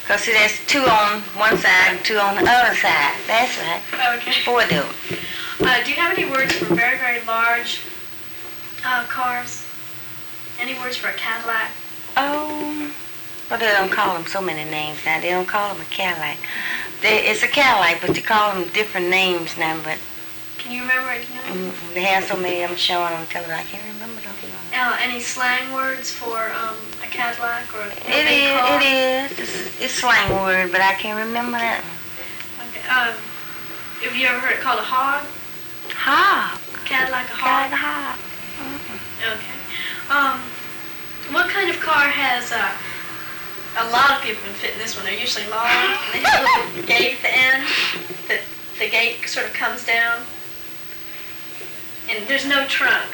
Because see, there's two on one side and two on the other side. That's right. Okay. Four of them. Do you have any words for very, very large cars? Any words for a Cadillac? Oh, well, they don't call them so many names now. They don't call them a Cadillac. It's a Cadillac, but they call them different names now. But Can you remember it? they have so many of them showing on television. I can't remember those. Any slang words for a Cadillac or a It big is. car? It is. It's slang word, but I can't remember that. Okay. Have you ever heard it called a hog? Hog. Cadillac, a hog? Hog. Okay. What kind of car has a lot of people can fit in this one? They're usually long. And they have a little gate at the end. The gate sort of comes down. And there's no trunk.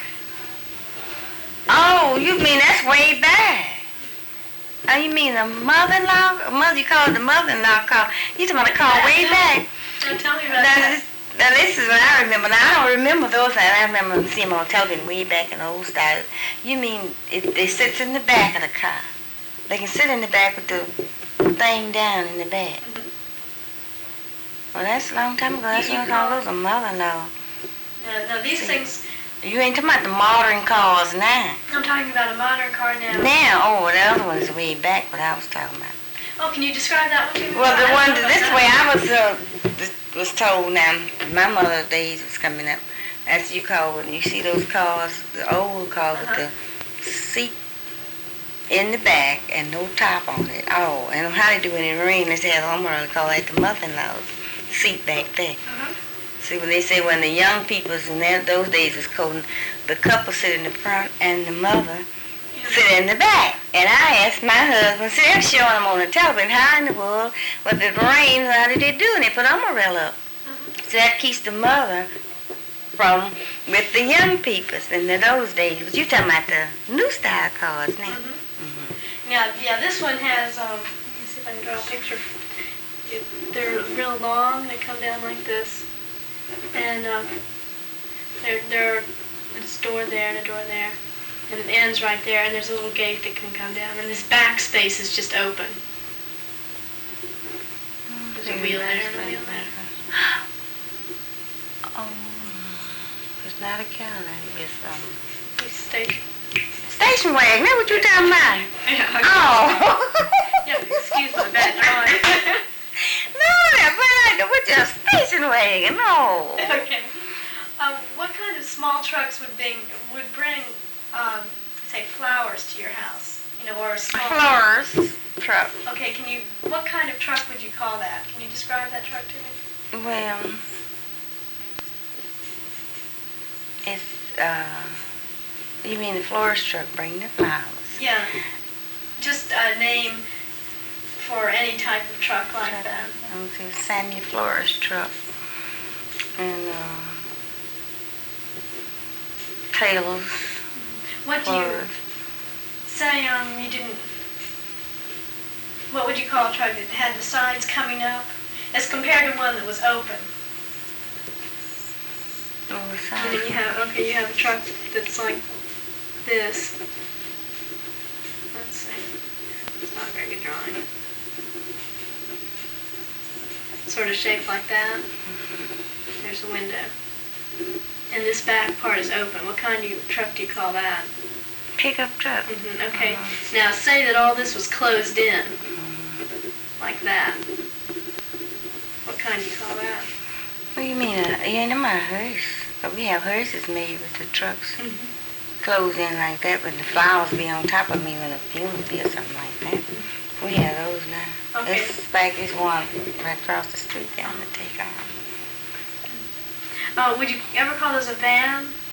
Oh, you mean that's way back? Oh, you mean the mother-in-law? You call it the mother-in-law car. You talking about a car way back? So tell me about that. Now this is what I remember. Now I don't remember those. I remember seeing them on television way back in the old style. You mean it sits in the back of the car? They can sit in the back with the thing down in the back. Mm-hmm. Well, that's a long time ago. That's what I call those a mother-in-law. Now these things, You ain't talking about the modern cars now. I'm talking about a modern car now. Now, the other one's way back what I was talking about. Oh, can you describe that one to me? Well, the I one don't know this about way that. I was told now. My mother's days was coming up. As you call it. You see those cars, the old cars with the seat in the back and no top on it. Oh, and how they do it in the rain, they say, I'm going to call that the mother-in-law's seat back there. See, when they say when the young peoples in those days was cold, the couple sit in the front and the mother sit in the back. And I asked my husband, see, they're showing them on the television, how in the world, with the rain, how did they do? And they put umbrella up. So that keeps the mother from with the young peoples in those days. But you talking about the new style cars now. Yeah, this one has, let me see if I can draw a picture. They're real long, they come down like this. And there's a door there and a door there. And it ends right there, and there's a little gate that can come down. And this back space is just open. There's a wheel there and a wheel there. Oh, it's not a Cadillac, it's station wagon. That's what you talking about? Yeah, Oh. yeah, excuse my bad drawing. No, what's your station wagon? No. Okay. What kind of small trucks would bring say flowers to your house? Or a small Flowers truck. Okay, what kind of truck would you call that? Can you describe that truck to me? Well, it's you mean the florist truck bring the flowers? Yeah. Just a name for any type of truck like that. Okay, Samuel Florist truck. And Taylor's. What do you say you didn't, what would you call a truck that had the sides coming up as compared to one that was open? And then you have a truck that's like this. Let's see. It's not a very good drawing. Sort of shaped like that. There's the window. And this back part is open. What kind of truck do you call that? Pickup truck. Okay. Now say that all this was closed in. Like that. What kind do you call that? What do you mean? You ain't my hearse. But we have hearses made with the trucks closed in like that, but the flowers be on top of me when a funeral be or something like that. We have those now. Okay. It's like this one right across the street down the take on. Would you ever call those a van?